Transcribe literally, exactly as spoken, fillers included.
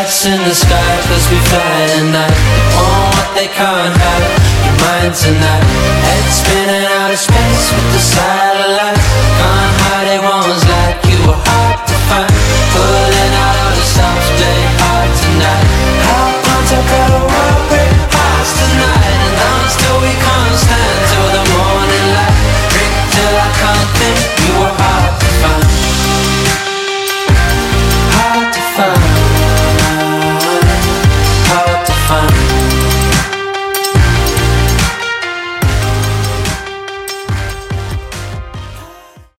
lights in the sky, cause we fly tonight. Want what they can't have, your mind tonight. Head spinning out of space with the side.